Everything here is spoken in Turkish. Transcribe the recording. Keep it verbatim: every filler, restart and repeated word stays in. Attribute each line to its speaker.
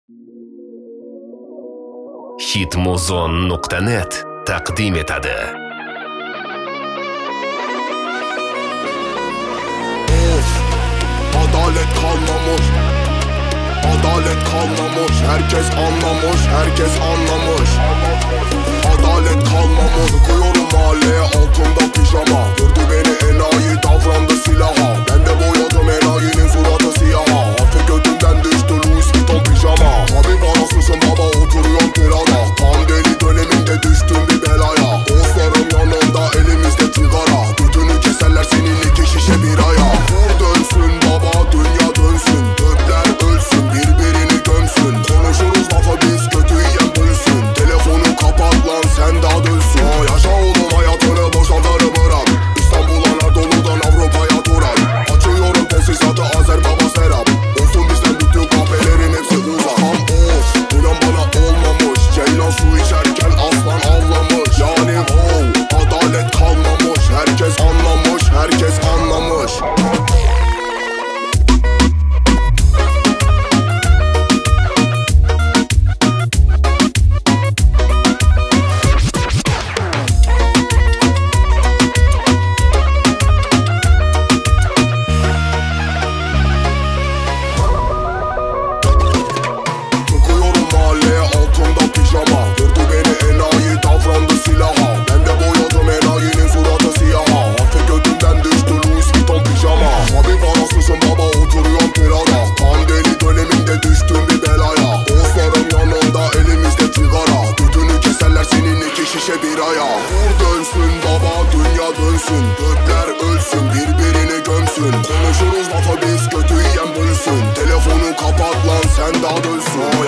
Speaker 1: hitmuzon nuqta net taqdim etadi.
Speaker 2: Of, adalet kalmamış, adalet kalmamış, herkes anlamış, herkes anlamış. Adalet kalmamış, koyuyorum mahalleye altında pijama. Gördü beni enayi, davrandı silaha. Ben de boyadım enayinin suratı siyaha. Hafif götümden düştü Louis Vuitton pijama. Tabi parasızsın baba, oturuyorum kirada. Tam deli döneminde düştüm bir belaya. Dostlarım yanında, elimizde sigara. Tütünü keserler senin iki şişe biraya. Vur dönsün baba, dünya dönsün. Gökler ölsün, birbirini gömsün. Konuşuruz lafa biz, kötü yiyen bulsun. Telefonu kapat lan, sen daha dönsün. Aa, yaşa oğlum hayatını, boşaltları bırak. İstanbul Anadolu'dan Avrupa'ya durak. Açıyorum tesisatı, Azer Baba Serap. Olsun bizden bütün kahvelerin hepsi uzak. Tam of, inan bana olmamış. Ceylan su içerken aslan avlamış. Yani oh, adalet kalmamış. Herkes anlamış, herkes anlamış. Vur dönsün baba, dünya dönsün. Gökler ölsün, birbirini gömsün. Konuşuruz lafa biz, kötü yiyen bulsun. Telefonu kapat lan, sen daha dönsün.